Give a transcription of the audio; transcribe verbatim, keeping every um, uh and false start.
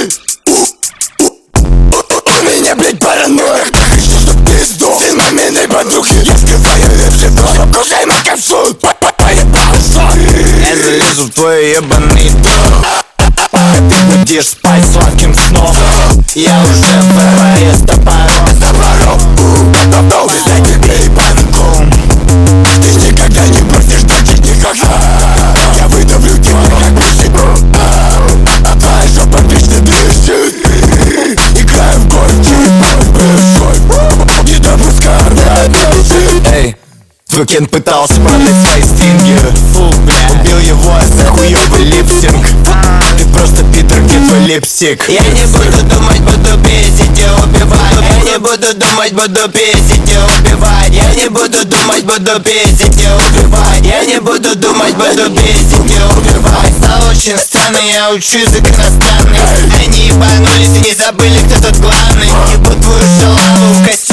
У меня, блядь, паранойя. Хочу, чтоб ты сдох, ты маминой подруги. Я скрываю вещи, но покушай на косу. Поебался. Я залезу в твой ебаный дом. Ты будешь спать сладким сном. Я уже в ФБР с топором. С топором, попал без этих перепанком. Ты никогда не бросишь, значит никогда. Я выдавлю тебя, как бросить. А твоя жопа вечно дрожит. Играю в городе, большой. Не допускаю радости. Эй, твой Кен пытался продать свои стринги. Фу, бля, убил его за хуёвый липсинг. Ты просто пидор, где твой липсик? Я не буду думать, буду пиздить и убивать. Я не буду думать, буду пиздить и убивать. Я не буду думать, буду пиздить и убивать. Я не буду думать, буду пиздить и убивать. Стал очень странный, я учу язык иностранный. Они ебанулись и не забыли, кто тут главный. Ебу твою шалаву в костюме.